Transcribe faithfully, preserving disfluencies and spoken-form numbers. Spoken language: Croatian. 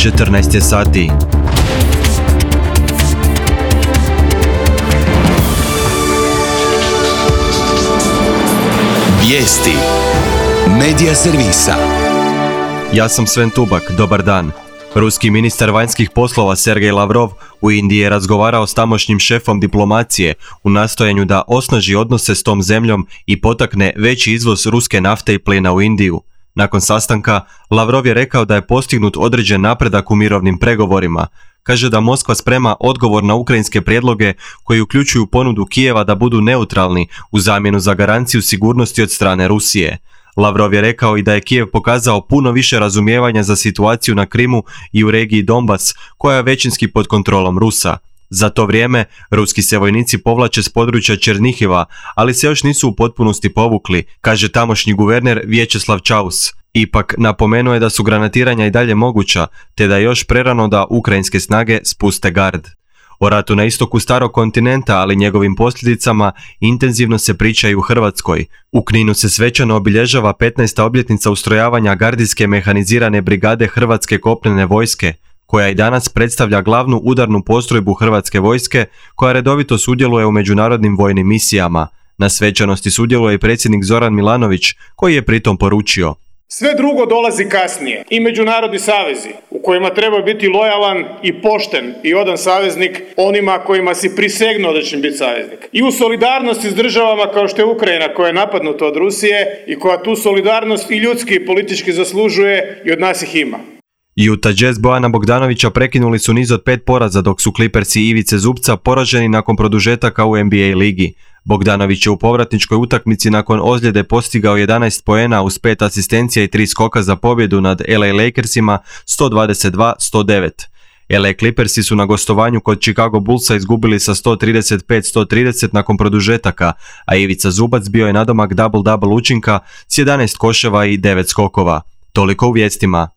četrnaest je sati. Vijesti Medija servisa. Ja sam Sven Tubak, dobar dan. Ruski ministar vanjskih poslova Sergej Lavrov u Indiji je razgovarao s tamošnjim šefom diplomacije u nastojanju da osnaži odnose s tom zemljom i potakne veći izvoz ruske nafte i plina u Indiju. Nakon sastanka, Lavrov je rekao da je postignut određen napredak u mirovnim pregovorima. Kaže da Moskva sprema odgovor na ukrajinske prijedloge koji uključuju ponudu Kijeva da budu neutralni u zamjenu za garanciju sigurnosti od strane Rusije. Lavrov je rekao i da je Kijev pokazao puno više razumijevanja za situaciju na Krimu i u regiji Donbas, koja je većinski pod kontrolom Rusa. Za to vrijeme, ruski se vojnici povlače s područja Černihiva, ali se još nisu u potpunosti povukli, kaže tamošnji guverner Vjačeslav Čaus. Ipak, napomenuo je da su granatiranja i dalje moguća, te da je još prerano da ukrajinske snage spuste gard. O ratu na istoku starog kontinenta, ali njegovim posljedicama, intenzivno se priča i u Hrvatskoj. U Kninu se svečano obilježava petnaesta obljetnica ustrojavanja gardijske mehanizirane brigade Hrvatske kopnene vojske, koja i danas predstavlja glavnu udarnu postrojbu Hrvatske vojske, koja redovito sudjeluje u međunarodnim vojnim misijama. Na svečanosti sudjeluje i predsjednik Zoran Milanović, koji je pritom poručio: sve drugo dolazi kasnije, i međunarodni savezi u kojima treba biti lojalan i pošten i odan saveznik onima kojima si prisegnuo da će biti saveznik. I u solidarnosti s državama kao što je Ukrajina, koja je napadnuta od Rusije i koja tu solidarnost i ljudski i politički zaslužuje, i od nas ih ima. Utah Jazz Bojana Bogdanovića prekinuli su niz od pet poraza, dok su Clippersi Ivice Zubca poraženi nakon produžetaka u N B A ligi. Bogdanović je u povratničkoj utakmici nakon ozljede postigao jedanaest poena uz pet asistencija i tri skoka za pobjedu nad L A Lakersima sto dvadeset dva sto devet. L A Clippersi su na gostovanju kod Chicago Bullsa izgubili sa sto trideset pet sto trideset nakon produžetaka, a Ivica Zubac bio je nadomak double-double učinka s jedanaest koševa i devet skokova. Toliko u vijestima.